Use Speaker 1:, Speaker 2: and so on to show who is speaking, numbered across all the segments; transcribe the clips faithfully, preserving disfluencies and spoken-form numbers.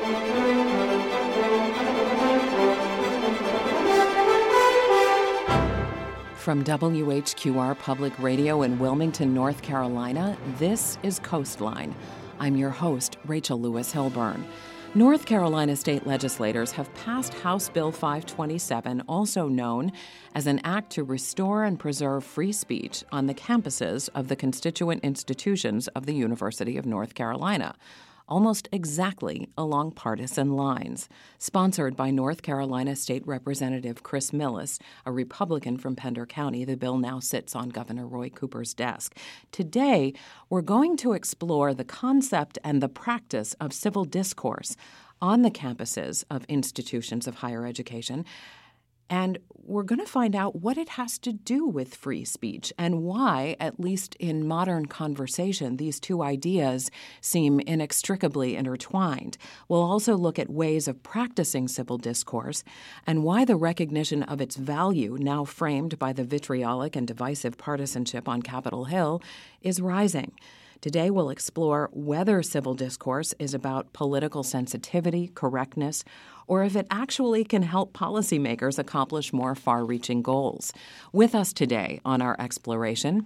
Speaker 1: From W H Q R Public Radio in Wilmington, North Carolina, this is Coastline. I'm your host, Rachel Lewis Hilburn. North Carolina state legislators have passed House Bill five twenty-seven, also known as an act to restore and preserve free speech on the campuses of the constituent institutions of the University of North Carolina, almost exactly along partisan lines. Sponsored by North Carolina State Representative Chris Millis, a Republican from Pender County, the bill now sits on Governor Roy Cooper's desk. Today, we're going to explore the concept and the practice of civil discourse on the campuses of institutions of higher education. And we're going to find out what it has to do with free speech and why, at least in modern conversation, these two ideas seem inextricably intertwined. We'll also look at ways of practicing civil discourse and why the recognition of its value, now framed by the vitriolic and divisive partisanship on Capitol Hill, is rising. Today, we'll explore whether civil discourse is about political sensitivity, correctness, or if it actually can help policymakers accomplish more far-reaching goals. With us today on our exploration,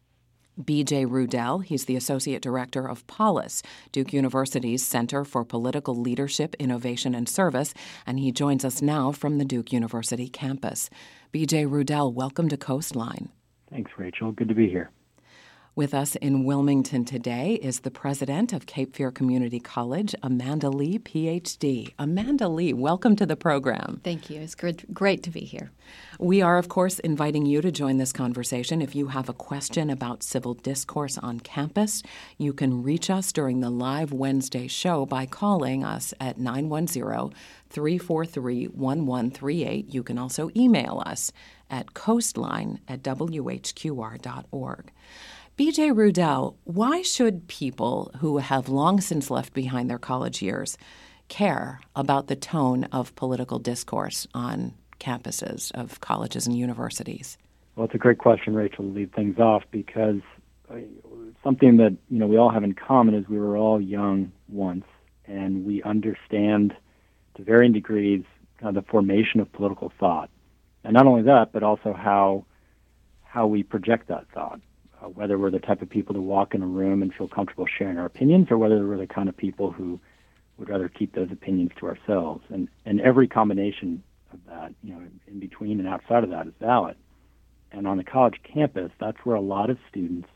Speaker 1: B J Rudell. He's the Associate Director of Polis, Duke University's Center for Political Leadership, Innovation, and Service, and he joins us now from the Duke University campus. B J Rudell, welcome to Coastline.
Speaker 2: Thanks, Rachel. Good to be here.
Speaker 1: With us in Wilmington today is the president of Cape Fear Community College, Amanda Lee, P H D. Amanda Lee, welcome to the program.
Speaker 3: Thank you. It's great, great to be here.
Speaker 1: We are, of course, inviting you to join this conversation. If you have a question about civil discourse on campus, you can reach us during the live Wednesday show by calling us at nine one zero, three four three, one one three eight. You can also email us at coastline at w h q r dot org. B J Rudell, why should people who have long since left behind their college years care about the tone of political discourse on campuses of colleges and universities?
Speaker 2: Well, it's a great question, Rachel, to lead things off, because uh, something that you know we all have in common is we were all young once, and we understand to varying degrees kind of the formation of political thought. And not only that, but also how how we project that thought. Uh, whether we're the type of people who walk in a room and feel comfortable sharing our opinions, or whether we're the kind of people who would rather keep those opinions to ourselves. And, and every combination of that, you know, in between and outside of that is valid. And on the college campus, that's where a lot of students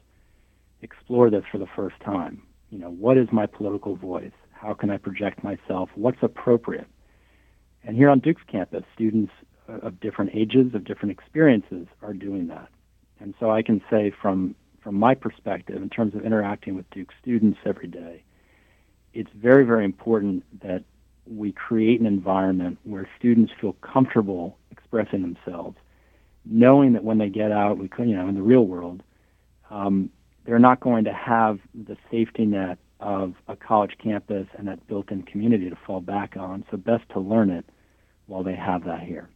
Speaker 2: explore this for the first time. You know, what is my political voice? How can I project myself? What's appropriate? And here on Duke's campus, students of different ages, of different experiences are doing that. And so I can say from, from my perspective, in terms of interacting with Duke students every day, it's very, very important that we create an environment where students feel comfortable expressing themselves, knowing that when they get out, we could, you know, in the real world, um, they're not going to have the safety net of a college campus and that built-in community to fall back on. So best to learn it while they have that here.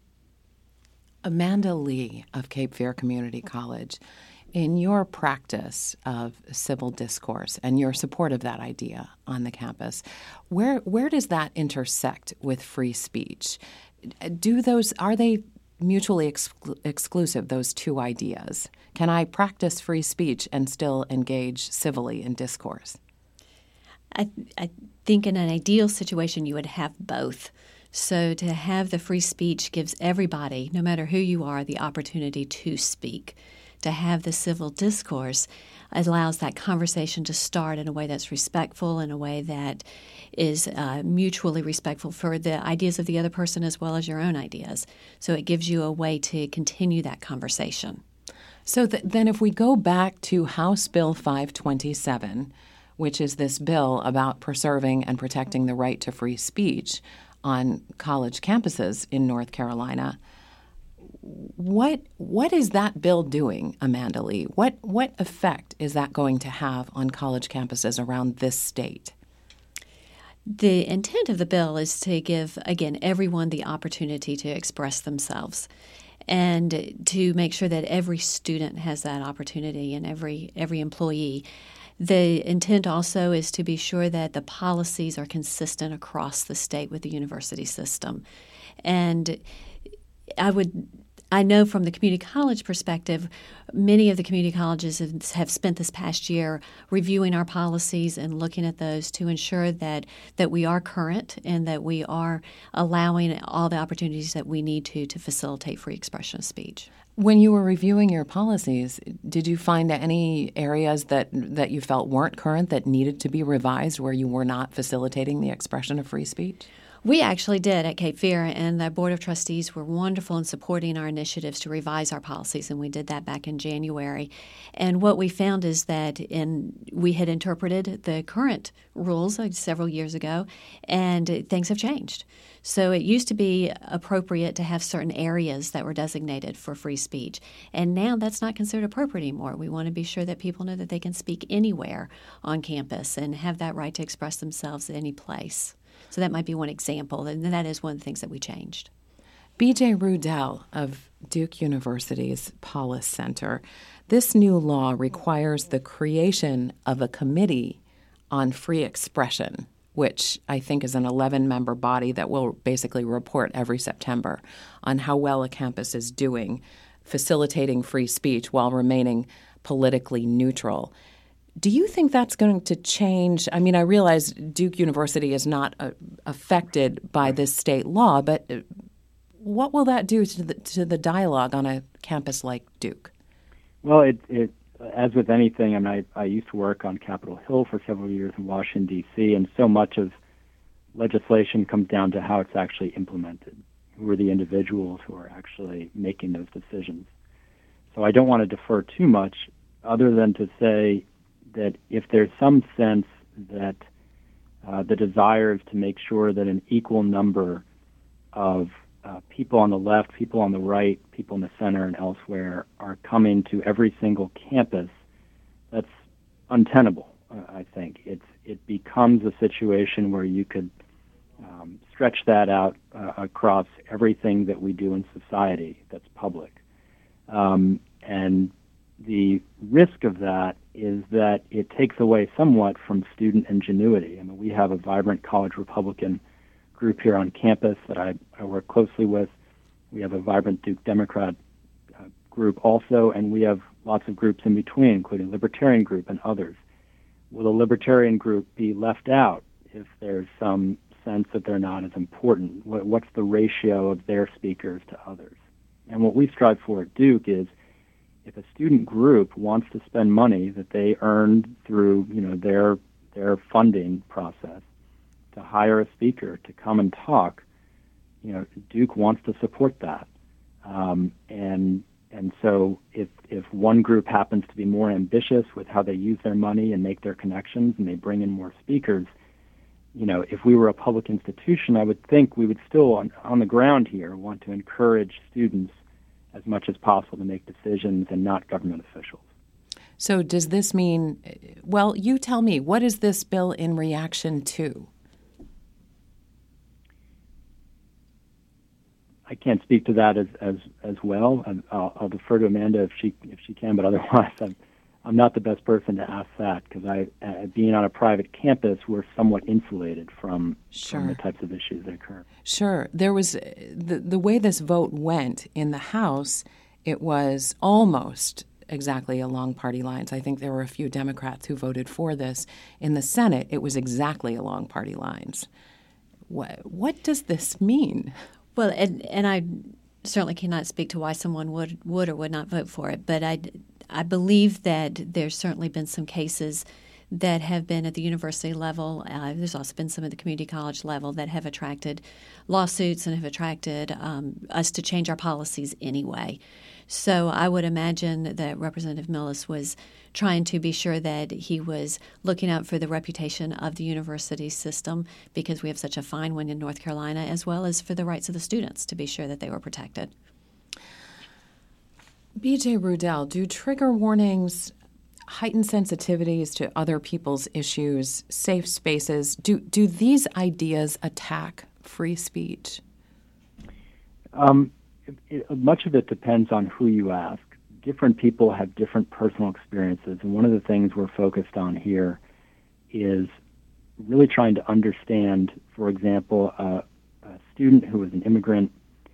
Speaker 1: Amanda Lee of Cape Fear Community College, in your practice of civil discourse and your support of that idea on the campus, where where does that intersect with free speech? Do those are they mutually exclu- exclusive, those two ideas? Can I practice free speech and still engage civilly in discourse?
Speaker 3: I, I think in an ideal situation you would have both. So to have the free speech gives everybody, no matter who you are, the opportunity to speak. To have the civil discourse allows that conversation to start in a way that's respectful, in a way that is uh, mutually respectful for the ideas of the other person as well as your own ideas. So it gives you a way to continue that conversation.
Speaker 1: So th- then if we go back to House Bill five twenty-seven, which is this bill about preserving and protecting the right to free speech on college campuses in North Carolina, what what is that bill doing, Amanda Lee? What what effect is that going to have on college campuses around this state?
Speaker 3: The intent of the bill is to give, again, everyone the opportunity to express themselves and to make sure that every student has that opportunity and every every employee. The intent also is to be sure that the policies are consistent across the state with the university system. And I would I know from the community college perspective, many of the community colleges have spent this past year reviewing our policies and looking at those to ensure that, that we are current and that we are allowing all the opportunities that we need to to facilitate free expression of speech.
Speaker 1: When you were reviewing your policies, did you find any areas that, that you felt weren't current that needed to be revised where you were not facilitating the expression of free speech?
Speaker 3: We actually did at Cape Fear, and the Board of Trustees were wonderful in supporting our initiatives to revise our policies, and we did that back in January. And what we found is that in, we had interpreted the current rules uh, several years ago, and things have changed. So it used to be appropriate to have certain areas that were designated for free speech, and now that's not considered appropriate anymore. We want to be sure that people know that they can speak anywhere on campus and have that right to express themselves at any place. So that might be one example, and that is one of the things that we changed.
Speaker 1: B J Rudell of Duke University's Paulus Center. This new law requires the creation of a committee on free expression, which I think is an eleven-member body that will basically report every September on how well a campus is doing, facilitating free speech while remaining politically neutral. Do you think that's going to change? I mean, I realize Duke University is not uh, affected by this state law, but what will that do to the, to the dialogue on a campus like Duke?
Speaker 2: Well, it, it as with anything, I mean, I, I used to work on Capitol Hill for several years in Washington, D C, and so much of legislation comes down to how it's actually implemented. Who are the individuals who are actually making those decisions? So I don't want to defer too much other than to say that if there's some sense that uh, the desire is to make sure that an equal number of uh, people on the left, people on the right, people in the center and elsewhere are coming to every single campus, that's untenable, uh, I think. It's, it becomes a situation where you could um, stretch that out uh, across everything that we do in society that's public. Um, and the risk of that is that it takes away somewhat from student ingenuity. I mean, we have a vibrant college Republican group here on campus that I, I work closely with. We have a vibrant Duke Democrat uh, group also, and we have lots of groups in between, including Libertarian group and others. Will the Libertarian group be left out if there's some sense that they're not as important? What, what's the ratio of their speakers to others? And what we strive for at Duke is if a student group wants to spend money that they earned through, you know, their their funding process to hire a speaker to come and talk, you know, Duke wants to support that. Um, and and so if if one group happens to be more ambitious with how they use their money and make their connections and they bring in more speakers, you know, if we were a public institution, I would think we would still on, on the ground here want to encourage students as much as possible to make decisions and not government officials.
Speaker 1: So does this mean, well, you tell me, what is this bill in reaction to?
Speaker 2: I can't speak to that as as, as well. I'll, I'll defer to Amanda if she if she can, but otherwise I'm, I'm not the best person to ask that because I, uh, being on a private campus, we're somewhat insulated from,
Speaker 1: sure.
Speaker 2: from the types of issues that occur.
Speaker 1: Sure. There was the the way this vote went in the House, it was almost exactly along party lines. I think there were a few Democrats who voted for this. In the Senate, it was exactly along party lines. What, what does this mean?
Speaker 3: Well, and, and I certainly cannot speak to why someone would, would or would not vote for it, but I, I believe that there's certainly been some cases that have been at the university level. Uh, there's also been some at the community college level that have attracted lawsuits and have attracted um, us to change our policies anyway. So I would imagine that Representative Millis was trying to be sure that he was looking out for the reputation of the university system because we have such a fine one in North Carolina, as well as for the rights of the students to be sure that they were protected.
Speaker 1: B J Rudell, do trigger warnings, heightened sensitivities to other people's issues, safe spaces, do, do these ideas attack free speech?
Speaker 2: Um, it, it, much of it depends on who you ask. different people have different personal experiences, and one of the things we're focused on here is really trying to understand, for example, a, a student who is an immigrant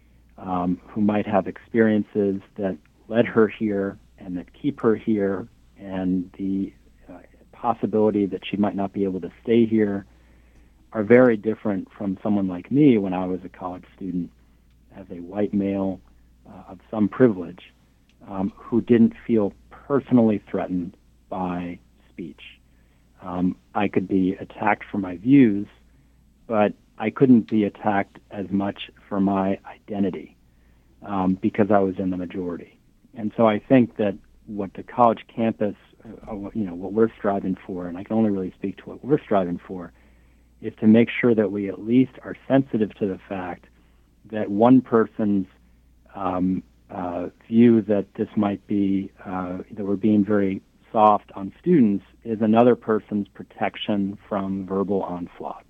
Speaker 2: um, who might have experiences that led her here and that keep her here, and the uh, possibility that she might not be able to stay here are very different from someone like me when I was a college student as a white male uh, of some privilege um, who didn't feel personally threatened by speech. Um, I could be attacked for my views, but I couldn't be attacked as much for my identity um, because I was in the majority. And so I think that what the college campus, uh, you know, what we're striving for, and I can only really speak to what we're striving for, is to make sure that we at least are sensitive to the fact that one person's um, uh, view that this might be, uh, that we're being very soft on students is another person's protection from verbal onslaught,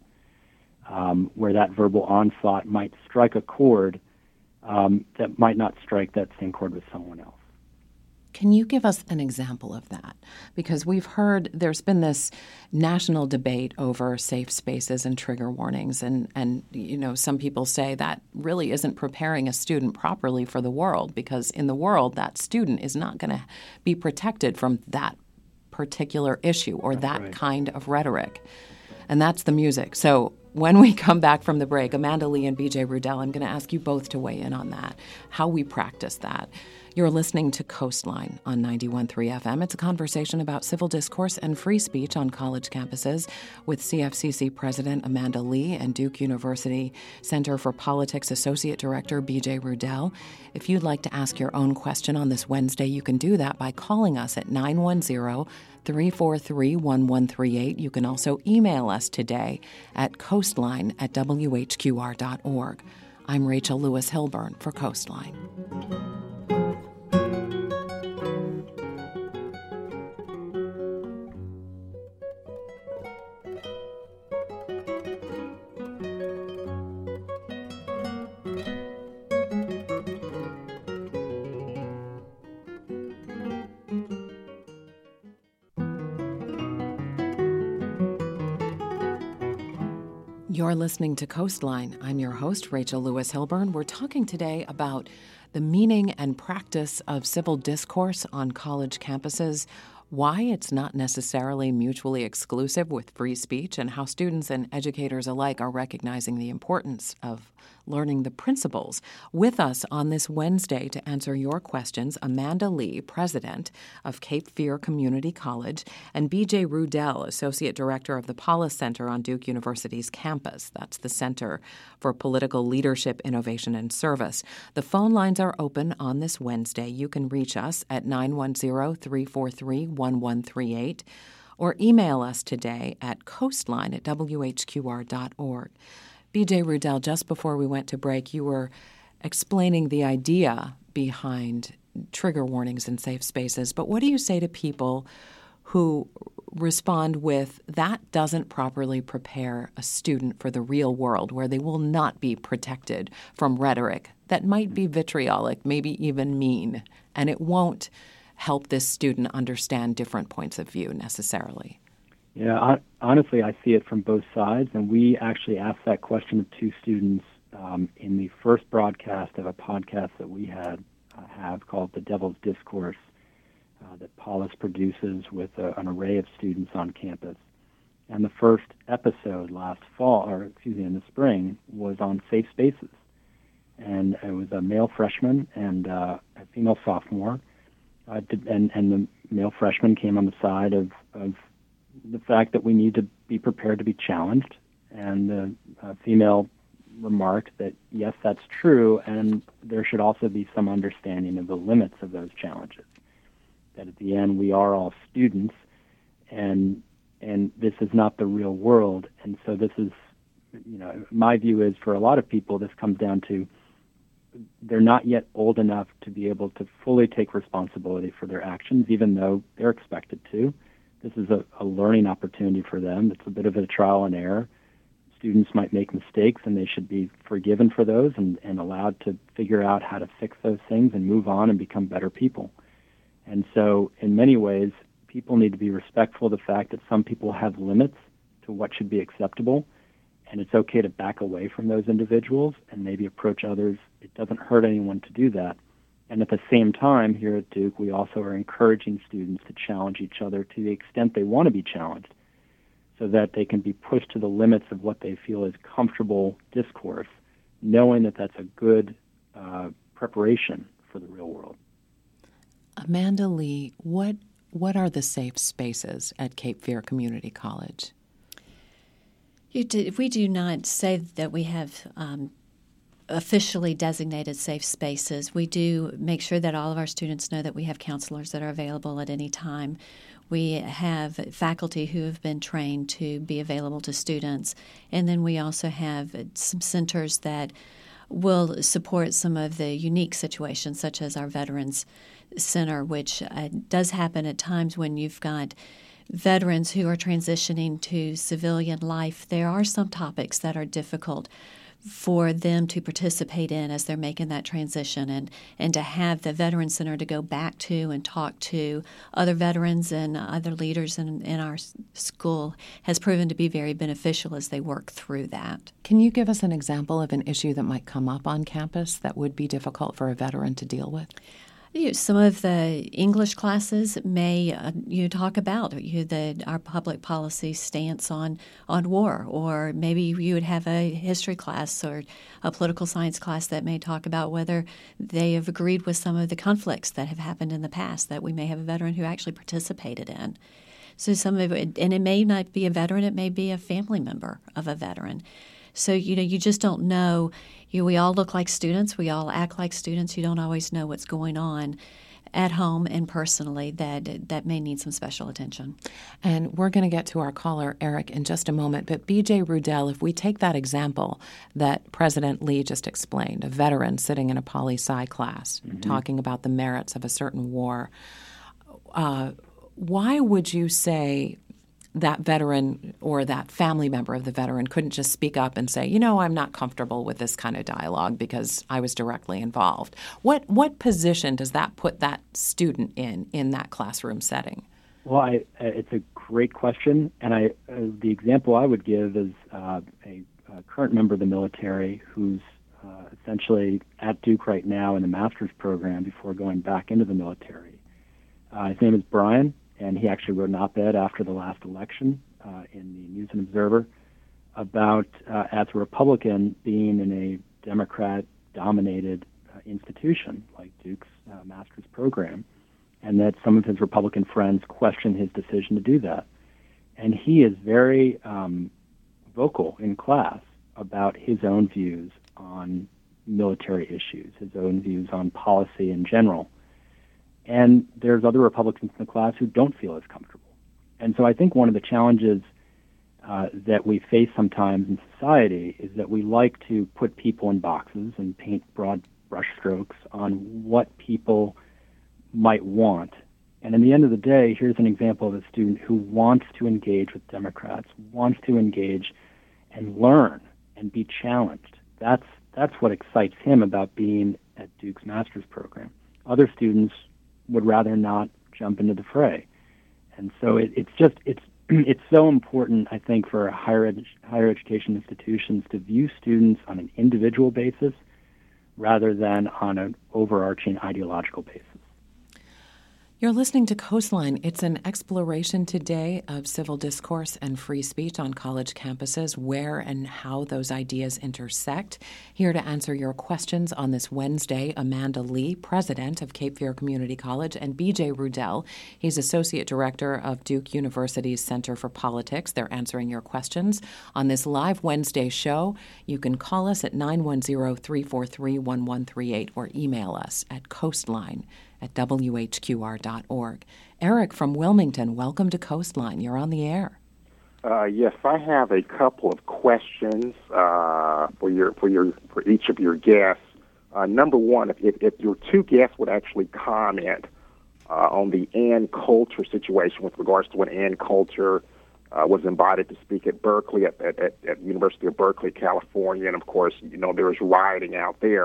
Speaker 2: um, where that verbal onslaught might strike a chord um, that might not strike that same chord with someone else.
Speaker 1: Can you give us an example of that? Because we've heard there's been this national debate over safe spaces and trigger warnings, and, and you know, some people say that really isn't preparing a student properly for the world, because in the world that student is not going to be protected from that particular issue or
Speaker 2: That's
Speaker 1: that
Speaker 2: right.
Speaker 1: kind of rhetoric. And that's the music. So when we come back from the break, Amanda Lee and B J Rudell, I'm going to ask you both to weigh in on that, how we practice that. You're listening to Coastline on ninety-one point three F M. It's a conversation about civil discourse and free speech on college campuses with C F C C President Amanda Lee and Duke University Center for Politics Associate Director B J Rudell. If you'd like to ask your own question on this Wednesday, you can do that by calling us at nine one zero, three four three, one one three eight. You can also email us today at coastline at w h q r dot org. I'm Rachel Lewis Hilburn for Coastline. You're listening to Coastline. I'm your host, Rachel Lewis Hilburn. We're talking today about the meaning and practice of civil discourse on college campuses, why it's not necessarily mutually exclusive with free speech, and how students and educators alike are recognizing the importance of learning the principles. With us on this Wednesday to answer your questions, Amanda Lee, president of Cape Fear Community College, and B J Rudell, associate director of the Paulus Center on Duke University's campus. That's the Center for Political Leadership, Innovation, and Service. The phone lines are open on this Wednesday. You can reach us at nine one zero, three four three, one one three eight or email us today at coastline at w h q r dot org. B J Rudell, just before we went to break, you were explaining the idea behind trigger warnings in safe spaces. But what do you say to people who respond with, that doesn't properly prepare a student for the real world, where they will not be protected from rhetoric that might be vitriolic, maybe even mean, and it won't help this student understand different points of view necessarily?
Speaker 2: Yeah, honestly, I see it from both sides, and we actually asked that question of two students um, in the first broadcast of a podcast that we had uh, have called The Devil's Discourse uh, that Paulus produces with a, an array of students on campus. And the first episode last fall, or excuse me, in the spring, was on safe spaces. And it was a male freshman and uh, a female sophomore, uh, did, and, and the male freshman came on the side of, of the fact that we need to be prepared to be challenged, and the uh, female remarked that, yes, that's true, and there should also be some understanding of the limits of those challenges, that at the end we are all students, and and this is not the real world. And so this is, you know, my view is for a lot of people this comes down to they're not yet old enough to be able to fully take responsibility for their actions, even though they're expected to. This is a, a learning opportunity for them. It's a bit of a trial and error. Students might make mistakes, and they should be forgiven for those and, and allowed to figure out how to fix those things and move on and become better people. And so in many ways, people need to be respectful of the fact that some people have limits to what should be acceptable, and it's okay to back away from those individuals and maybe approach others. It doesn't hurt anyone to do that. And at the same time, here at Duke, we also are encouraging students to challenge each other to the extent they want to be challenged, so that they can be pushed to the limits of what they feel is comfortable discourse, knowing that that's a good uh, preparation for the real world.
Speaker 1: Amanda Lee, what what are the safe spaces at Cape Fear Community College?
Speaker 3: You do, we do not say that we have um, officially designated safe spaces. We do make sure that all of our students know that we have counselors that are available at any time. We have faculty who have been trained to be available to students. And then we also have some centers that will support some of the unique situations, such as our Veterans Center, which uh, does happen at times when you've got veterans who are transitioning to civilian life. There are some topics that are difficult for them to participate in as they're making that transition, and, and to have the Veterans Center to go back to and talk to other veterans and other leaders in, in our school has proven to be very beneficial as they work through that.
Speaker 1: Can you give us an example of an issue that might come up on campus that would be difficult for a veteran to deal with?
Speaker 3: You know, some of the English classes may uh, you know, talk about you know, the, our public policy stance on, on war, or maybe you would have a history class or a political science class that may talk about whether they have agreed with some of the conflicts that have happened in the past that we may have a veteran who actually participated in. So some of it, and it may not be a veteran, it may be a family member of a veteran. So, you know, you just don't know. You know, we all look like students. We all act like students. You don't always know what's going on at home and personally that that may need some special attention.
Speaker 1: And we're going to get to our caller, Eric, in just a moment. But B J Rudell, if we take that example that President Lee just explained, a veteran sitting in a poli-sci class mm-hmm. talking about the merits of a certain war, uh, why would you say that veteran or that family member of the veteran couldn't just speak up and say, you know, I'm not comfortable with this kind of dialogue because I was directly involved? What what position does that put that student in in that classroom setting?
Speaker 2: Well, I, it's a great question, and I uh, the example I would give is uh, a, a current member of the military who's uh, essentially at Duke right now in the master's program before going back into the military. Uh, his name is Brian. And he actually wrote an op-ed after the last election uh, in the News and Observer about, uh, as a Republican, being in a Democrat-dominated uh, institution like Duke's uh, master's program, and that some of his Republican friends questioned his decision to do that. And he is very um, vocal in class about his own views on military issues, his own views on policy in general. And there's other Republicans in the class who don't feel as comfortable. And so I think one of the challenges uh, that we face sometimes in society is that we like to put people in boxes and paint broad brushstrokes on what people might want. And in the end of the day, here's an example of a student who wants to engage with Democrats, wants to engage and learn and be challenged. That's, that's what excites him about being at Duke's master's program. Other students would rather not jump into the fray. And so it, it's just, it's it's so important, I think, for higher, ed- higher education institutions to view students on an individual basis rather than on an overarching ideological basis.
Speaker 1: You're listening to Coastline. It's an exploration today of civil discourse and free speech on college campuses, where and how those ideas intersect. Here to answer your questions on this Wednesday, Amanda Lee, president of Cape Fear Community College, and B J Rudell. He's associate director of Duke University's Center for Politics. They're answering your questions on this live Wednesday show. You can call us at nine one zero, three four three, one one three eight or email us at coastline at w h q r dot org. Eric from Wilmington, welcome to Coastline. You're on the air.
Speaker 4: Uh, yes, I have a couple of questions uh, for your for your for each of your guests. Uh, number one, if, if, if your two guests would actually comment uh, on the Ann Coulter situation with regards to when Ann Coulter uh, was invited to speak at Berkeley, at, at, at, at University of Berkeley, California, and of course, you know, there was rioting out there.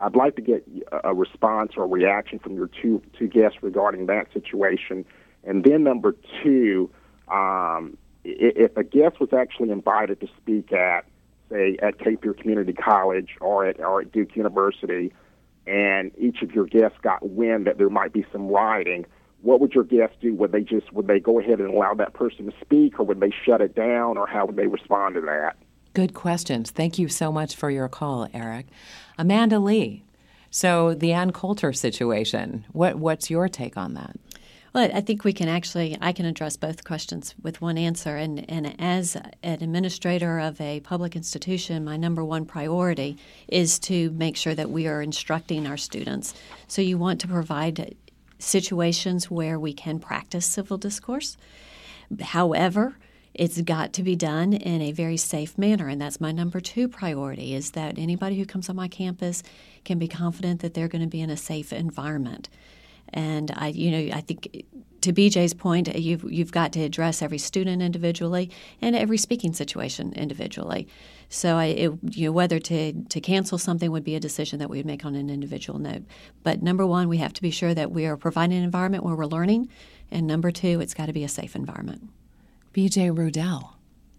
Speaker 4: I'd like to get a response or reaction from your two two guests regarding that situation. And then number two, um, if a guest was actually invited to speak at, say, at Cape Fear Community College or at, or at Duke University, and each of your guests got wind that there might be some rioting, what would your guests do? Would they just would they go ahead and allow that person to speak, or would they shut it down, or how would they respond to that?
Speaker 1: Good questions. Thank you so much for your call, Eric. Amanda Lee, so the Ann Coulter situation, what what's your take on that?
Speaker 3: Well, I think we can actually, I can address both questions with one answer. And, and as an administrator of a public institution, my number one priority is to make sure that we are instructing our students. So you want to provide situations where we can practice civil discourse. However, it's got to be done in a very safe manner, and that's my number two priority, is that anybody who comes on my campus can be confident that they're going to be in a safe environment. And I, you know, I think to B J's point, you've you've got to address every student individually and every speaking situation individually. So, I, it, you know, whether to to cancel something would be a decision that we would make on an individual note. But number one, we have to be sure that we are providing an environment where we're learning, and number two, it's got to be a safe environment.
Speaker 1: B J Rudell,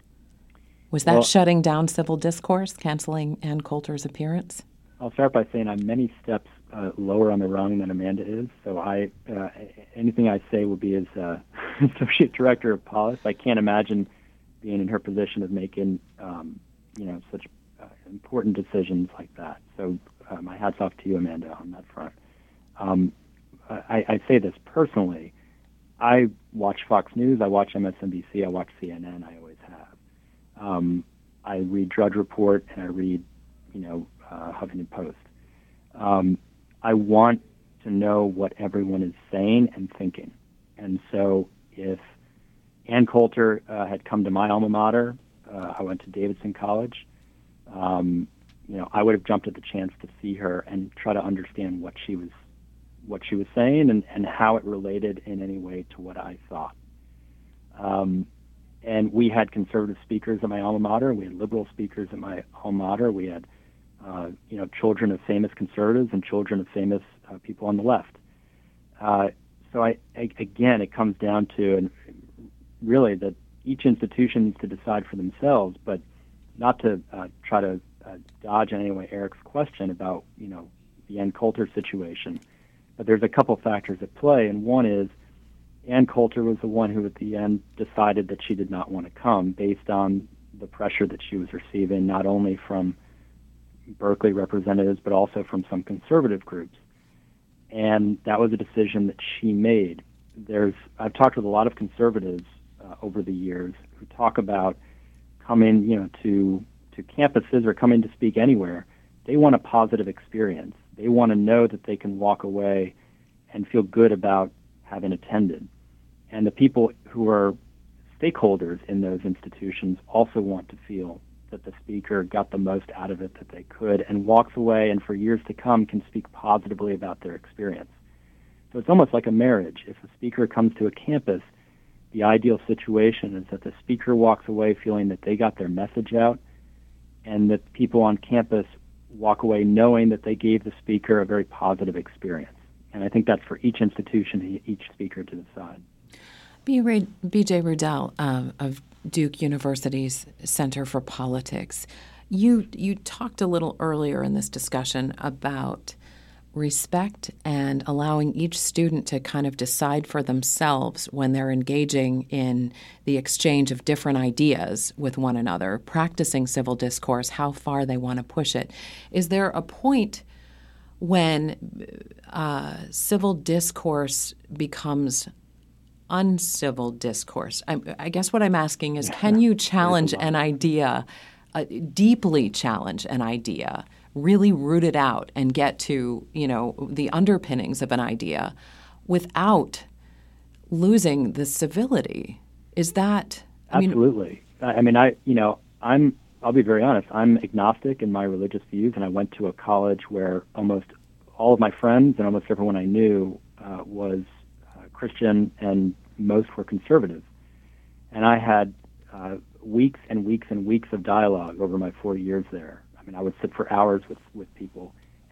Speaker 1: was that
Speaker 2: well,
Speaker 1: shutting down civil discourse, canceling Ann Coulter's appearance?
Speaker 2: I'll start by saying I'm many steps uh, lower on the rung than Amanda is. So I, uh, anything I say will be as uh, associate director of Polis. I can't imagine being in her position of making, um, you know, such uh, important decisions like that. So uh, my hat's off to you, Amanda, on that front. Um, I, I say this personally. I watch Fox News. I watch M S N B C. I watch C N N. I always have. Um, I read Drudge Report and I read, you know, uh, Huffington Post. Um, I want to know what everyone is saying and thinking. And so if Ann Coulter uh, had come to my alma mater, uh, I went to Davidson College, um, you know, I would have jumped at the chance to see her and try to understand what she was what she was saying and, and how it related in any way to what I thought. Um, and we had conservative speakers at my alma mater. We had liberal speakers at my alma mater. We had Uh, you know, children of famous conservatives and children of famous uh, people on the left. Uh, so, I, I, again, it comes down to, and really, that each institution needs to decide for themselves, but not to uh, try to uh, dodge in any way Eric's question about, you know, the Ann Coulter situation. But there's a couple factors at play, and one is Ann Coulter was the one who, at the end, decided that she did not want to come based on the pressure that she was receiving, not only from Berkeley representatives, but also from some conservative groups. And that was a decision that she made. There's, I've talked with a lot of conservatives uh, over the years who talk about coming, you know, to to campuses or coming to speak anywhere. They want a positive experience. They want to know that they can walk away and feel good about having attended. And the people who are stakeholders in those institutions also want to feel that the speaker got the most out of it that they could and walks away and for years to come can speak positively about their experience. So it's almost like a marriage. If a speaker comes to a campus, the ideal situation is that the speaker walks away feeling that they got their message out and that people on campus walk away knowing that they gave the speaker a very positive experience. And I think that's for each institution, each speaker to decide.
Speaker 1: B J Rudell um, of Duke University's Center for Politics, you you talked a little earlier in this discussion about respect and allowing each student to kind of decide for themselves when they're engaging in the exchange of different ideas with one another, practicing civil discourse, how far they want to push it. Is there a point when uh, civil discourse becomes uncivil discourse? I, I guess what I'm asking is, can you challenge an idea, uh, deeply challenge an idea, really root it out and get to, you know, the underpinnings of an idea without losing the civility? Is that I
Speaker 2: absolutely?
Speaker 1: Mean,
Speaker 2: I mean, I you know, I'm I'll be very honest. I'm agnostic in my religious views, and I went to a college where almost all of my friends and almost everyone I knew uh, was uh, Christian, and most were conservative. And I had uh, weeks and weeks and weeks of dialogue over my four years there. I mean, I would sit for hours with, with people,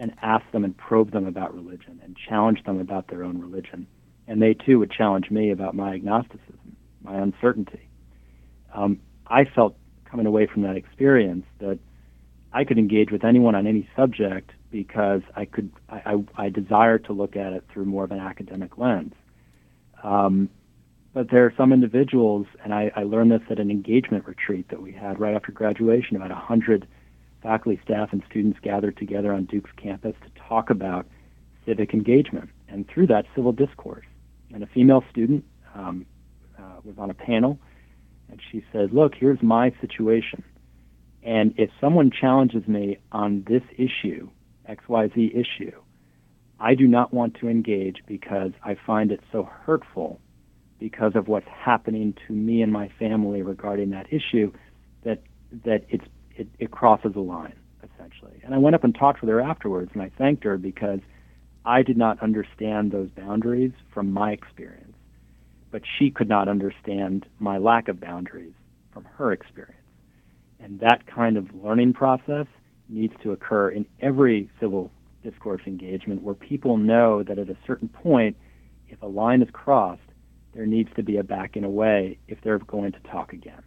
Speaker 2: and ask them and probe them about religion and challenge them about their own religion. And they, too, would challenge me about my agnosticism, my uncertainty. Um, I felt, coming away from that experience, that I could engage with anyone on any subject because I could. I, I, I desired to look at it through more of an academic lens. Um, but there are some individuals, and I, I learned this at an engagement retreat that we had right after graduation. About a hundred faculty, staff, and students gathered together on Duke's campus to talk about civic engagement, and through that, civil discourse. And a female student um, uh, was on a panel, and she said, "Look, here's my situation. And if someone challenges me on this issue, X Y Z issue, I do not want to engage because I find it so hurtful because of what's happening to me and my family regarding that issue that that it's it, it crosses a line, essentially." And I went up and talked with her afterwards, and I thanked her because I did not understand those boundaries from my experience, but she could not understand my lack of boundaries from her experience. And that kind of learning process needs to occur in every civil discourse engagement, where people know that at a certain point, if a line is crossed, there needs to be a backing away if they're going to talk again.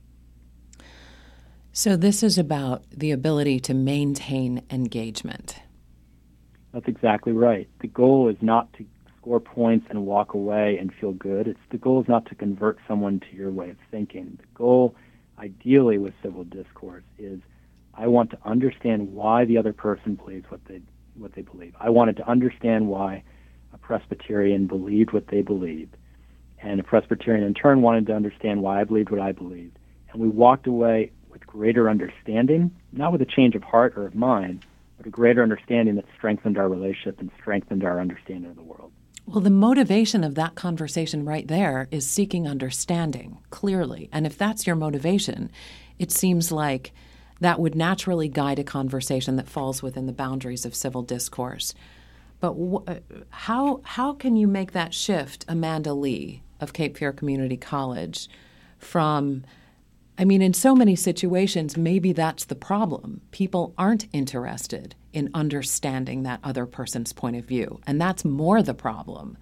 Speaker 1: So this is about the ability to maintain engagement.
Speaker 2: That's exactly right. The goal is not to score points and walk away and feel good. It's the goal is not to convert someone to your way of thinking. The goal, ideally, with civil discourse is I want to understand why the other person believes what they what they believe. I wanted to understand why a Presbyterian believed what they believed, and a Presbyterian in turn wanted to understand why I believed what I believed. And we walked away with greater understanding, not with a change of heart or of mind, but a greater understanding that strengthened our relationship and strengthened our understanding of the world.
Speaker 1: Well, the motivation of that conversation right there is seeking understanding, clearly. And if that's your motivation, it seems like that would naturally guide a conversation that falls within the boundaries of civil discourse. But wh- how how can you make that shift, Amanda Lee of Cape Fear Community College, from, I mean, in so many situations, maybe that's the problem. People aren't interested in understanding that other person's point of view, and that's more the problem.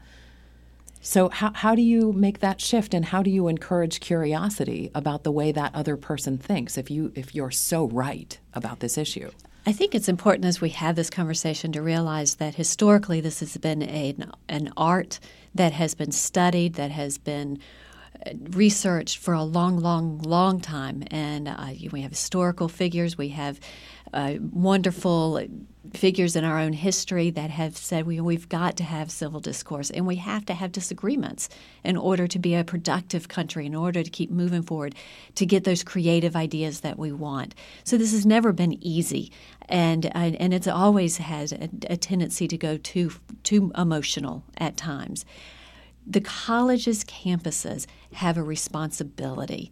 Speaker 1: So how how do you make that shift, and how do you encourage curiosity about the way that other person thinks if you if you're so right about this issue?
Speaker 3: I think it's important as we have this conversation to realize that historically this has been a, an art that has been studied, that has been researched for a long, long, long time. And uh, we have historical figures. We have uh, wonderful figures in our own history that have said we, we've got to have civil discourse, and we have to have disagreements in order to be a productive country, in order to keep moving forward, to get those creative ideas that we want. So this has never been easy, and and, and it's always has a, a tendency to go too too emotional at times. The college's campuses have a responsibility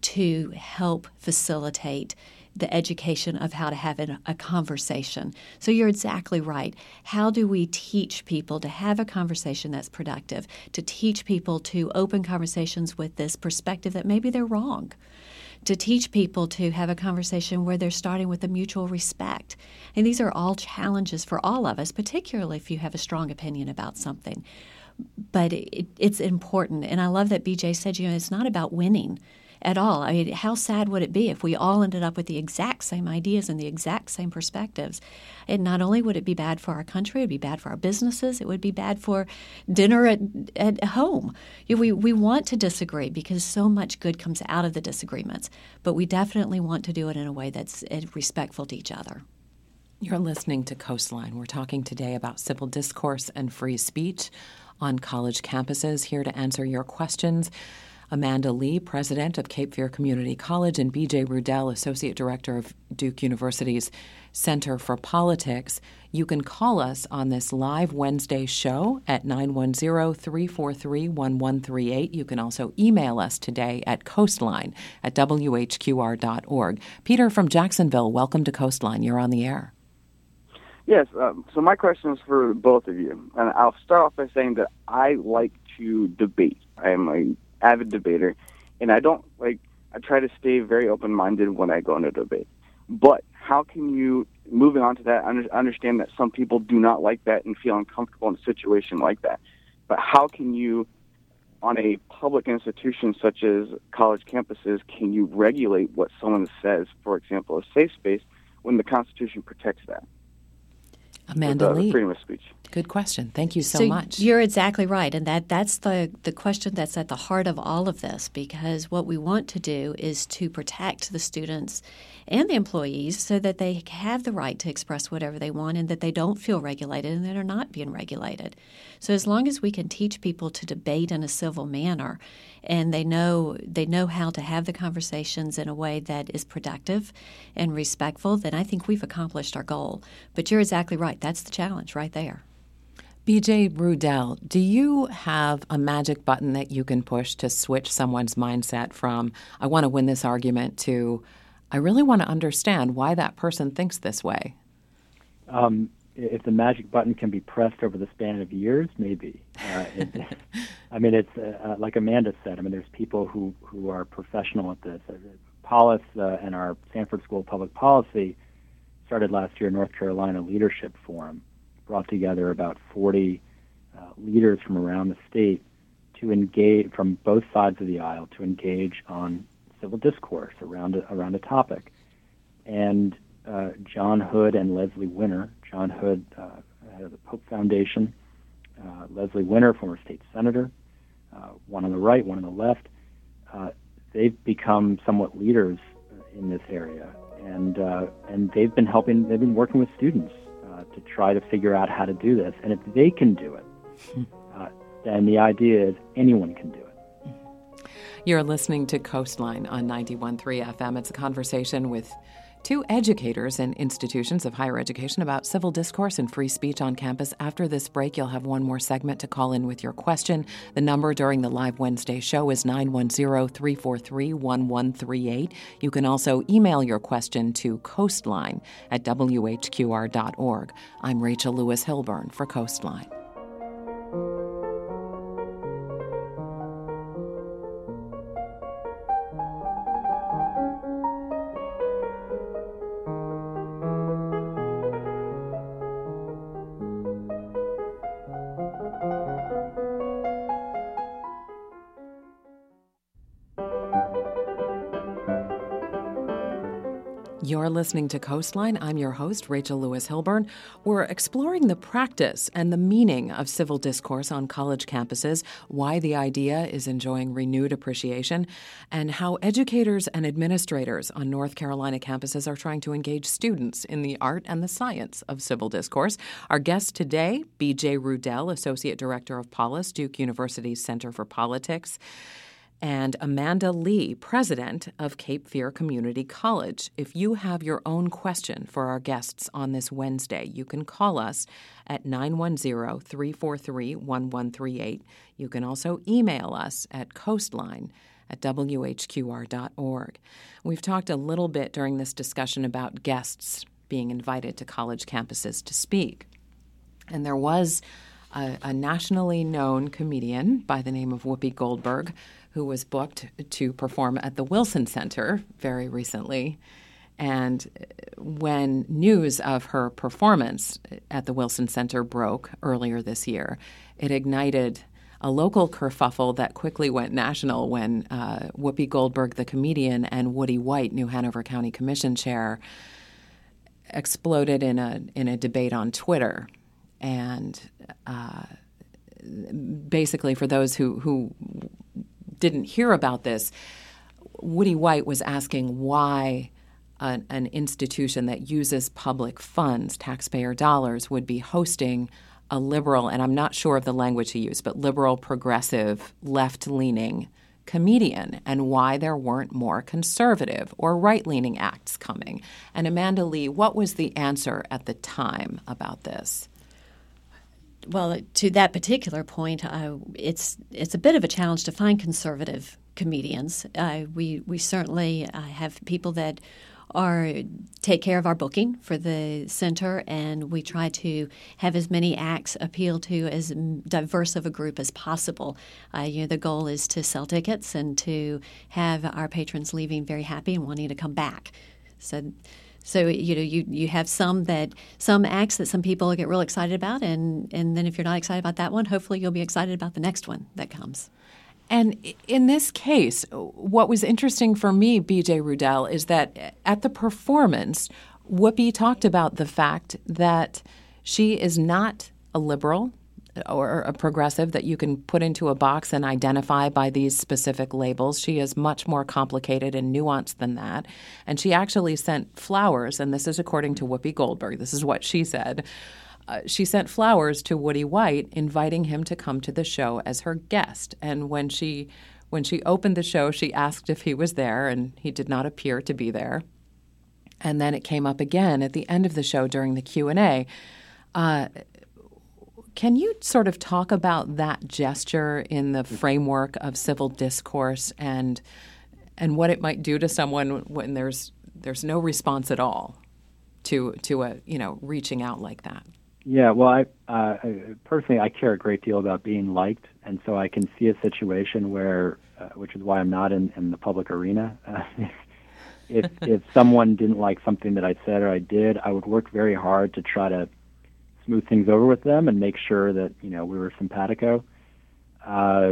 Speaker 3: to help facilitate the education of how to have a conversation. So you're exactly right. How do we teach people to have a conversation that's productive, to teach people to open conversations with this perspective that maybe they're wrong, to teach people to have a conversation where they're starting with a mutual respect? And these are all challenges for all of us, particularly if you have a strong opinion about something. But it, it's important. And I love that B J said, you know, it's not about winning at all. I mean, how sad would it be if we all ended up with the exact same ideas and the exact same perspectives? And not only would it be bad for our country, it would be bad for our businesses, it would be bad for dinner at, at home. You know, we, we want to disagree because so much good comes out of the disagreements, but we definitely want to do it in a way that's respectful to each other.
Speaker 1: You're listening to Coastline. We're talking today about civil discourse and free speech on college campuses. Here to answer your questions, Amanda Lee, president of Cape Fear Community College, and B J Rudell, associate director of Duke University's Center for Politics. You can call us on this live Wednesday show at nine one zero, three four three, one one three eight. You can also email us today at coastline at w h q r dot org. Peter from Jacksonville, welcome to Coastline. You're on the air.
Speaker 5: Yes, um, so my question is for both of you. And I'll start off by saying that I like to debate. I am an avid debater, and I don't, like, I try to stay very open-minded when I go into debate. But how can you, moving on to that, under, understand that some people do not like that and feel uncomfortable in a situation like that. But how can you, on a public institution such as college campuses, can you regulate what someone says, for example, a safe space, when the Constitution protects that?
Speaker 1: Amanda
Speaker 5: the,
Speaker 1: Lee.
Speaker 5: The freedom of speech.
Speaker 1: Good question. Thank you so,
Speaker 3: so
Speaker 1: much.
Speaker 3: You're exactly right. And that, that's the, the question that's at the heart of all of this, because what we want to do is to protect the students and the employees so that they have the right to express whatever they want and that they don't feel regulated and that are not being regulated. So as long as we can teach people to debate in a civil manner and they know they know how to have the conversations in a way that is productive and respectful, then I think we've accomplished our goal. But you're exactly right. That's the challenge right there.
Speaker 1: B J Rudell, do you have a magic button that you can push to switch someone's mindset from, I want to win this argument, to, I really want to understand why that person thinks this way?
Speaker 2: Um, if the magic button can be pressed over the span of years, maybe. Uh, it, I mean, it's uh, like Amanda said. I mean, there's people who, who are professional at this. Polis uh, and our Sanford School of Public Policy started last year North Carolina Leadership Forum, brought together about forty uh, leaders from around the state to engage, from both sides of the aisle, to engage on civil discourse around a, around a topic. And uh, John Hood and Leslie Winter, John Hood, uh, head of the Pope Foundation, uh, Leslie Winter, former state senator, uh, one on the right, one on the left, uh, they've become somewhat leaders in this area, and uh, and they've been helping. They've been working with students uh, to try to figure out how to do this. And if they can do it, uh, then the idea is anyone can do it.
Speaker 1: You're listening to Coastline on ninety-one point three F M. It's a conversation with two educators in institutions of higher education about civil discourse and free speech on campus. After this break, you'll have one more segment to call in with your question. The number during the live Wednesday show is nine one zero, three four three, one one three eight. You can also email your question to coastline at w h q r dot org. I'm Rachel Lewis Hilburn for Coastline. You're listening to Coastline. I'm your host, Rachel Lewis Hilburn. We're exploring the practice and the meaning of civil discourse on college campuses, why the idea is enjoying renewed appreciation, and how educators and administrators on North Carolina campuses are trying to engage students in the art and the science of civil discourse. Our guest today, B J Rudell, Associate Director of Polis, Duke University's Center for Politics, and Amanda Lee, president of Cape Fear Community College. If you have your own question for our guests on this Wednesday, you can call us at nine one zero, three four three, one one three eight. You can also email us at coastline at w h q r dot org. We've talked a little bit during this discussion about guests being invited to college campuses to speak. And there was a, a nationally known comedian by the name of Whoopi Goldberg who was booked to perform at the Wilson Center very recently. And when news of her performance at the Wilson Center broke earlier this year, it ignited a local kerfuffle that quickly went national when uh, Whoopi Goldberg, the comedian, and Woody White, New Hanover County Commission chair, exploded in a in a debate on Twitter. And uh, basically, for those who who didn't hear about this, Woody White was asking why an, an institution that uses public funds, taxpayer dollars, would be hosting a liberal, and I'm not sure of the language he used, but liberal, progressive, left-leaning comedian, and why there weren't more conservative or right-leaning acts coming. And Amanda Lee, what was the answer at the time about this?
Speaker 3: Well, to that particular point, uh, it's it's a bit of a challenge to find conservative comedians. Uh, we we certainly uh, have people that are take care of our booking for the center, and we try to have as many acts appeal to as diverse of a group as possible. Uh, you know, the goal is to sell tickets and to have our patrons leaving very happy and wanting to come back. So. So, you know, you, you have some that some acts that some people get real excited about, and, and then if you're not excited about that one, hopefully you'll be excited about the next one that comes.
Speaker 1: And in this case, what was interesting for me, B J Rudell, is that at the performance, Whoopi talked about the fact that she is not a liberal or a progressive that you can put into a box and identify by these specific labels. She is much more complicated and nuanced than that. And she actually sent flowers, and this is according to Whoopi Goldberg. This is what she said. Uh, she sent flowers to Woody White, inviting him to come to the show as her guest. And when she when she opened the show, she asked if he was there, and he did not appear to be there. And then it came up again at the end of the show during the Q and A. Uh, Can you sort of talk about that gesture in the framework of civil discourse and and what it might do to someone when there's there's no response at all to to a you know reaching out like that?
Speaker 2: Yeah, well, I uh, personally I care a great deal about being liked, and so I can see a situation where, uh, which is why I'm not in, in the public arena. Uh, if if someone didn't like something that I said or I did, I would work very hard to try to smooth things over with them and make sure that you know we were simpatico. Uh,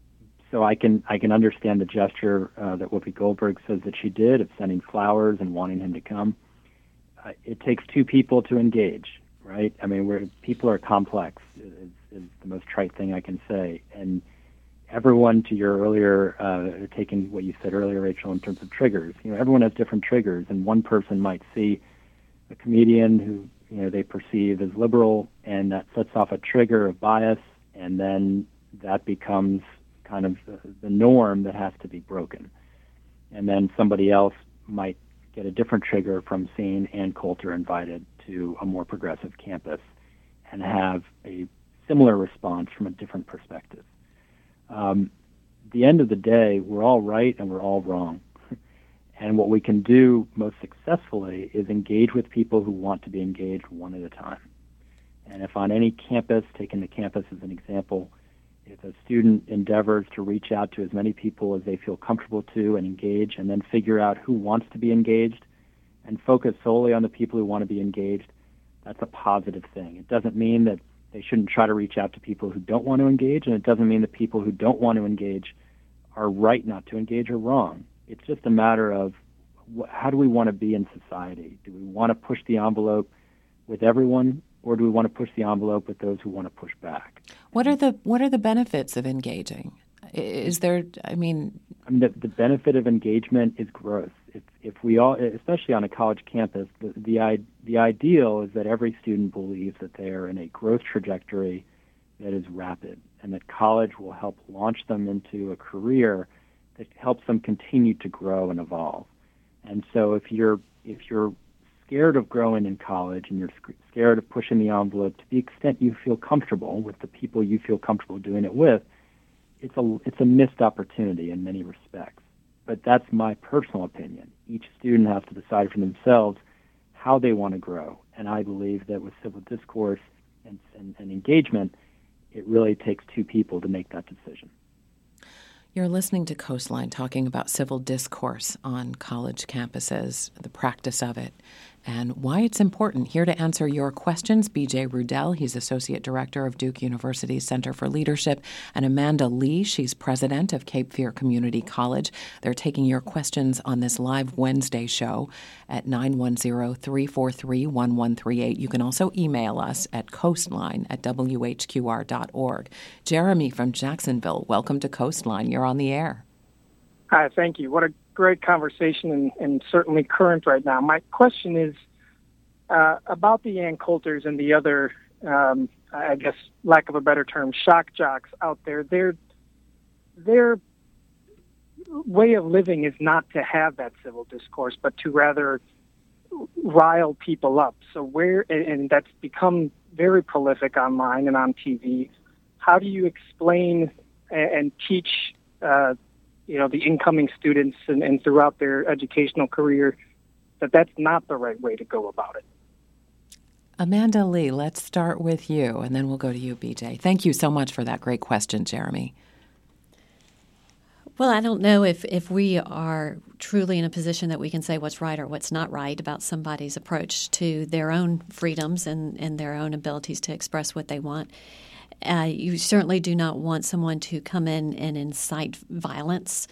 Speaker 2: so I can I can understand the gesture uh, that Whoopi Goldberg says that she did of sending flowers and wanting him to come. Uh, it takes two people to engage, right? I mean, we're, people are complex. Is, is the most trite thing I can say. And everyone, to your earlier uh, taking what you said earlier, Rachel, in terms of triggers. You know, everyone has different triggers, and one person might see a comedian who you know, they perceive as liberal, and that sets off a trigger of bias, and then that becomes kind of the, the norm that has to be broken. And then somebody else might get a different trigger from seeing Ann Coulter invited to a more progressive campus and have a similar response from a different perspective. Um, at the end of the day, we're all right and we're all wrong. And what we can do most successfully is engage with people who want to be engaged one at a time. And if on any campus, taking the campus as an example, if a student endeavors to reach out to as many people as they feel comfortable to and engage, and then figure out who wants to be engaged and focus solely on the people who want to be engaged, that's a positive thing. It doesn't mean that they shouldn't try to reach out to people who don't want to engage, and it doesn't mean that people who don't want to engage are right not to engage or wrong. It's just a matter of wh- how do we want to be in society? Do we want to push the envelope with everyone, or do we want to push the envelope with those who want to push back?
Speaker 1: What are the what are the benefits of engaging? Is there, I mean...
Speaker 2: I mean, the, the benefit of engagement is growth. If, if we all, especially on a college campus, the, the, the ideal is that every student believes that they are in a growth trajectory that is rapid, and that college will help launch them into a career that helps them continue to grow and evolve. And so if you're if you're scared of growing in college and you're scared of pushing the envelope to the extent you feel comfortable with the people you feel comfortable doing it with, it's a it's a missed opportunity in many respects. But that's my personal opinion. Each student has to decide for themselves how they want to grow. And I believe that with civil discourse and, and, and engagement, it really takes two people to make that decision.
Speaker 1: You're listening to Coastline, talking about civil discourse on college campuses, the practice of it, and why it's important. Here to answer your questions, B J Rudell. He's Associate Director of Duke University's Center for Leadership, and Amanda Lee. She's President of Cape Fear Community College. They're taking your questions on this live Wednesday show at nine one zero, three four three, one one three eight. You can also email us at coastline at w h q r dot org. Jeremy from Jacksonville, welcome to Coastline. You're on the air.
Speaker 6: Hi, thank you. What a great conversation, and, and certainly current right now. My question is uh, about the Ann Coulters and the other, um, I guess, lack of a better term, shock jocks out there. Their their way of living is not to have that civil discourse, but to rather rile people up. So where, and that's become very prolific online and on T V. How do you explain and teach uh, you know, the incoming students and, and throughout their educational career that that's not the right way to go about it?
Speaker 1: Amanda Lee, let's start with you, and then we'll go to you, B J. Thank you so much for that great question, Jeremy.
Speaker 3: Well, I don't know if, if we are truly in a position that we can say what's right or what's not right about somebody's approach to their own freedoms and, and their own abilities to express what they want. Uh, you certainly do not want someone to come in and incite violence.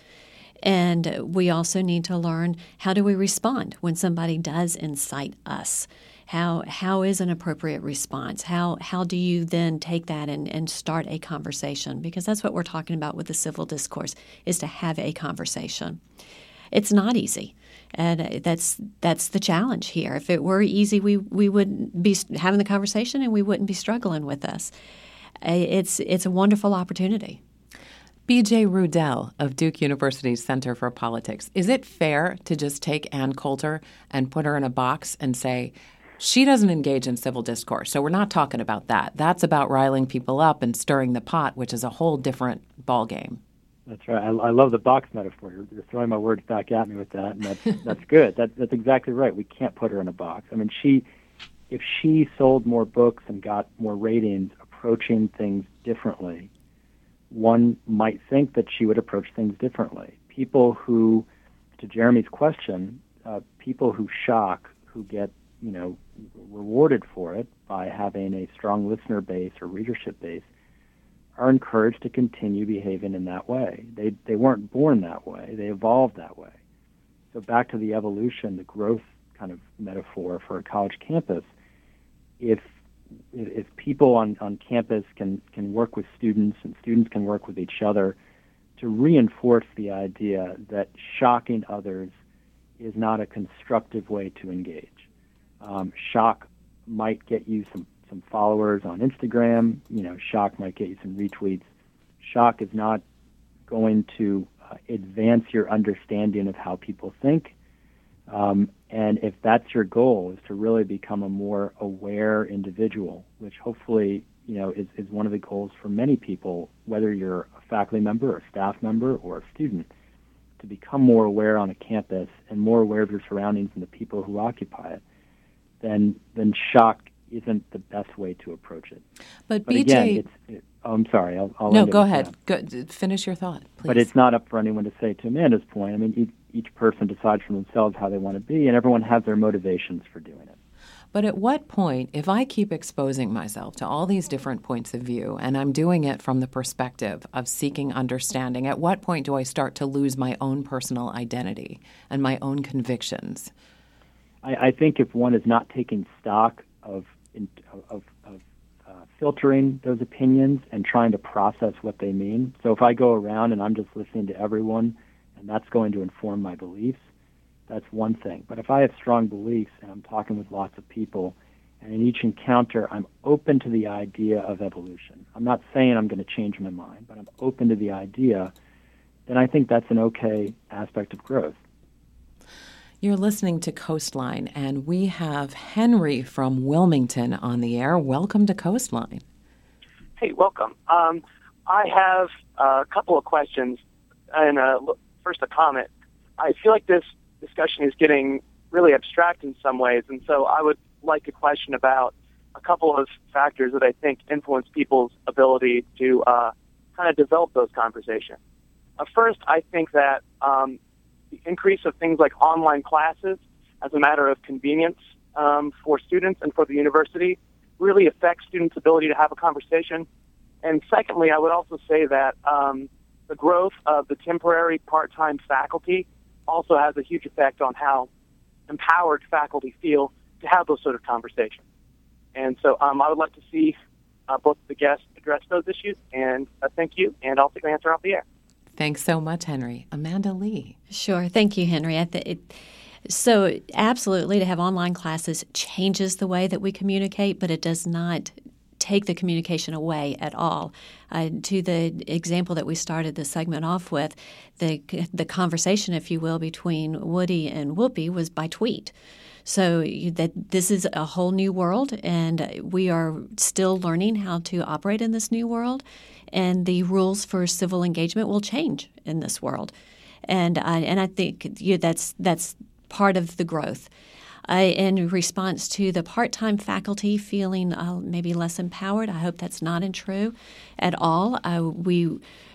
Speaker 3: And we also need to learn, how do we respond when somebody does incite us? How how is an appropriate response? How how do you then take that and, and start a conversation? Because that's what we're talking about with the civil discourse, is to have a conversation. It's not easy, and that's that's the challenge here. If it were easy, we, we wouldn't be having the conversation and we wouldn't be struggling with this. It's it's a wonderful opportunity.
Speaker 1: B J Rudell of Duke University's Center for Politics. Is it fair to just take Ann Coulter and put her in a box and say, she doesn't engage in civil discourse, so we're not talking about that. That's about riling people up and stirring the pot, which is a whole different ballgame.
Speaker 2: That's right. I, I love the box metaphor. You're, you're throwing my words back at me with that, and that's that's good. That, that's exactly right. We can't put her in a box. I mean, she, if she sold more books and got more ratings, approaching things differently, one might think that she would approach things differently. People who, to Jeremy's question, uh, people who shock, who get you know, rewarded for it by having a strong listener base or readership base, are encouraged to continue behaving in that way. They they weren't born that way. They evolved that way. So back to the evolution, the growth kind of metaphor for a college campus, if if people on, on campus can, can work with students and students can work with each other to reinforce the idea that shocking others is not a constructive way to engage. Um, shock might get you some, some followers on Instagram. You know, shock might get you some retweets. Shock is not going to uh, advance your understanding of how people think. Um, and if that's your goal, is to really become a more aware individual, which hopefully, you know, is, is one of the goals for many people, whether you're a faculty member or a staff member or a student, to become more aware on a campus and more aware of your surroundings and the people who occupy it. Then, then shock isn't the best way to approach it.
Speaker 1: But,
Speaker 2: but
Speaker 1: B J,
Speaker 2: again, it's, it, oh, I'm sorry. I'll, I'll
Speaker 1: no,
Speaker 2: end it
Speaker 1: go
Speaker 2: with
Speaker 1: ahead.
Speaker 2: that.
Speaker 1: Go, finish your thought, please.
Speaker 2: But it's not up for anyone to say. To Amanda's point, I mean, each, each person decides for themselves how they want to be, and everyone has their motivations for doing it.
Speaker 1: But at what point, if I keep exposing myself to all these different points of view, and I'm doing it from the perspective of seeking understanding, at what point do I start to lose my own personal identity and my own convictions?
Speaker 2: I, I think if one is not taking stock of of, of uh, filtering those opinions and trying to process what they mean. So if I go around and I'm just listening to everyone, and that's going to inform my beliefs, that's one thing. But if I have strong beliefs and I'm talking with lots of people, and in each encounter I'm open to the idea of evolution, I'm not saying I'm going to change my mind, but I'm open to the idea, then I think that's an okay aspect of growth.
Speaker 1: You're listening to Coastline, and we have Henry from Wilmington on the air. Welcome to Coastline.
Speaker 7: Hey, welcome. Um, I have a couple of questions, and uh, first a comment. I feel like this discussion is getting really abstract in some ways, and so I would like a question about a couple of factors that I think influence people's ability to uh, kind of develop those conversations. Uh, first, I think that um, the increase of things like online classes as a matter of convenience um, for students and for the university really affects students' ability to have a conversation. And secondly, I would also say that um, the growth of the temporary part-time faculty also has a huge effect on how empowered faculty feel to have those sort of conversations. And so um, I would like to see uh, both the guests address those issues, and uh, thank you, and I'll take an answer off the air.
Speaker 1: Thanks so much, Henry. Amanda Lee.
Speaker 3: Sure. Thank you, Henry. I th- it, so absolutely, to have online classes changes the way that we communicate, but it does not take the communication away at all. Uh, to the example that we started the segment off with, the the conversation, if you will, between Woody and Whoopi was by tweet. So you, that this is a whole new world, and we are still learning how to operate in this new world, and the rules for civil engagement will change in this world. And I, and I think you know, that's that's part of the growth. Uh, in response to the part-time faculty feeling uh, maybe less empowered, I hope that's not true at all. Uh, we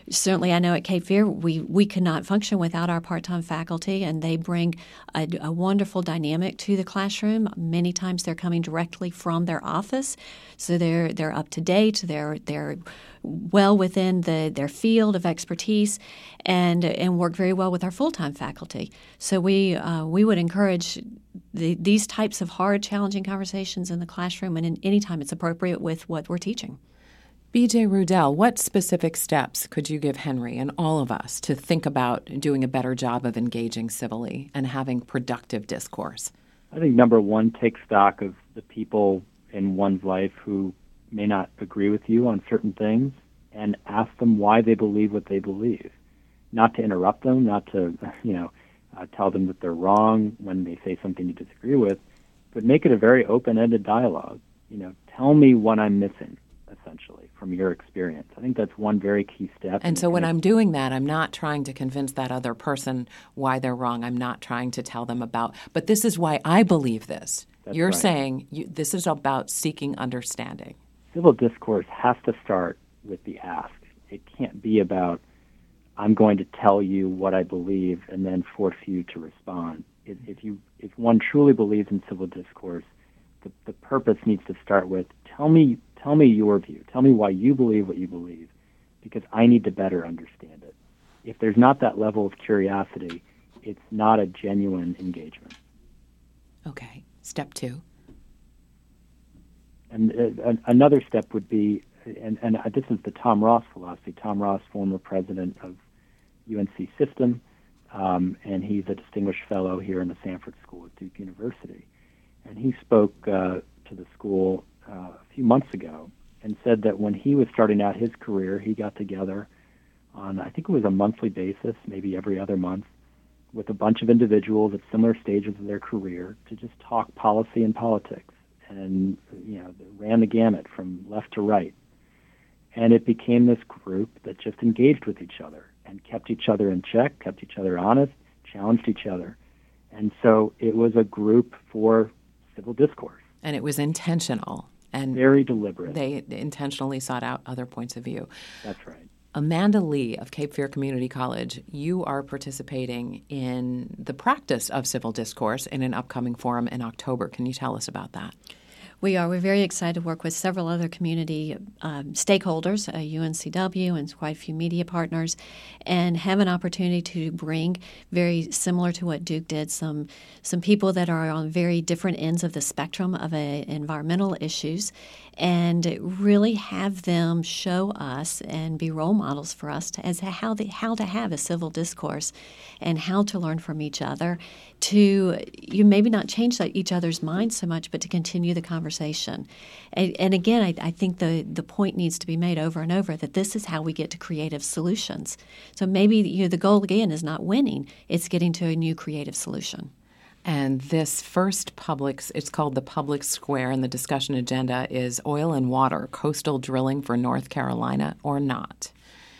Speaker 3: certainly I know at Cape Fear we, we cannot function without our part-time faculty, and they bring a, a wonderful dynamic to the classroom. Many times they're coming directly from their office, so they're they're up to date, they're they're well within the their field of expertise, and and work very well with our full-time faculty. So we uh, we would encourage the, these types of hard, challenging conversations in the classroom and in any time it's appropriate with what we're teaching.
Speaker 1: B J Rudell, what specific steps could you give Henry and all of us to think about doing a better job of engaging civilly and having productive discourse?
Speaker 2: I think number one, take stock of the people in one's life who may not agree with you on certain things and ask them why they believe what they believe. Not to interrupt them, not to, you know, uh, tell them that they're wrong when they say something you disagree with, but make it a very open-ended dialogue. You know, tell me what I'm missing, essentially, from your experience. I think that's one very key step.
Speaker 1: And so when I'm doing that, I'm not trying to convince that other person why they're wrong. I'm not trying to tell them about, but this is why I believe this.
Speaker 2: That's
Speaker 1: You're
Speaker 2: right.
Speaker 1: saying you, this is about seeking understanding.
Speaker 2: Civil discourse has to start with the ask. It can't be about, I'm going to tell you what I believe and then force you to respond. If, if you, if one truly believes in civil discourse, the, the purpose needs to start with, tell me, tell me your view. Tell me why you believe what you believe, because I need to better understand it. If there's not that level of curiosity, it's not a genuine engagement.
Speaker 1: Okay. Step two.
Speaker 2: And uh, another step would be, and, and this is the Tom Ross philosophy. Tom Ross, former president of U N C System, um, and he's a distinguished fellow here in the Sanford School at Duke University. And he spoke uh, to the school uh, a few months ago and said that when he was starting out his career, he got together on, I think it was a monthly basis, maybe every other month, with a bunch of individuals at similar stages of their career to just talk policy and politics. And, you know, ran the gamut from left to right. And it became this group that just engaged with each other and kept each other in check, kept each other honest, challenged each other. And so it was a group for civil discourse.
Speaker 1: And it was intentional. And
Speaker 2: very deliberate.
Speaker 1: They intentionally sought out other points of view.
Speaker 2: That's right.
Speaker 1: Amanda Lee of Cape Fear Community College, you are participating in the practice of civil discourse in an upcoming forum in October. Can you tell us about that?
Speaker 3: We are. We're very excited to work with several other community um, stakeholders, uh, U N C W and quite a few media partners, and have an opportunity to bring, very similar to what Duke did, some some people that are on very different ends of the spectrum of a, environmental issues, and really have them show us and be role models for us to, as how the, how to have a civil discourse and how to learn from each other, to you maybe not change each other's minds so much, but to continue the conversation. And, and again, I, I think the, the point needs to be made over and over that this is how we get to creative solutions. So maybe you know, the goal, again, is not winning. It's getting to a new creative solution.
Speaker 1: And this first public, it's called the Public Square, and the discussion agenda is oil and water, coastal drilling for North Carolina or not.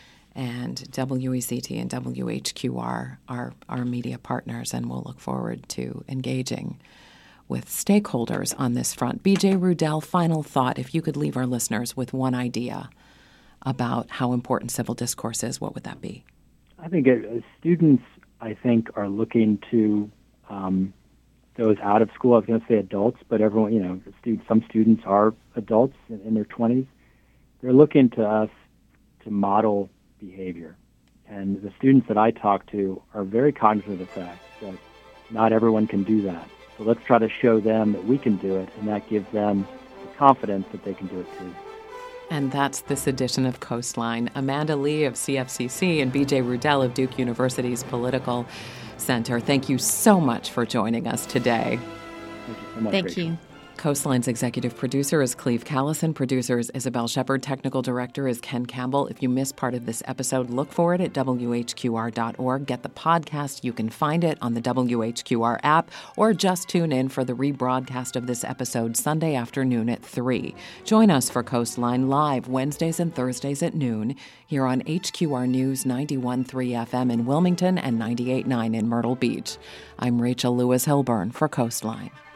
Speaker 1: And W E C T and W H Q R are our media partners, and we'll look forward to engaging with stakeholders on this front. B J Rudell, final thought, if you could leave our listeners with one idea about how important civil discourse is, what would that be?
Speaker 2: I think uh, students, I think, are looking to um, those out of school. I was going to say adults, but everyone, you know, students, some students are adults in, in their twenties. They're looking to us to model behavior. And the students that I talk to are very cognizant of the fact that not everyone can do that. So let's try to show them that we can do it, and that gives them the confidence that they can do it too.
Speaker 1: And that's this edition of Coastline. Amanda Lee of C F C C and B J Rudell of Duke University's Political Center, thank you so much for joining us today.
Speaker 2: Thank you so much,
Speaker 3: Thank
Speaker 2: Rachel.
Speaker 3: you.
Speaker 1: Coastline's executive producer is Cleve Callison. Producer is Isabel Shepard. Technical director is Ken Campbell. If you missed part of this episode, look for it at W H Q R dot org. Get the podcast. You can find it on the W H Q R app, or just tune in for the rebroadcast of this episode Sunday afternoon at three. Join us for Coastline Live Wednesdays and Thursdays at noon here on H Q R News ninety-one point three F M in Wilmington and ninety-eight point nine in Myrtle Beach. I'm Rachel Lewis Hilburn for Coastline.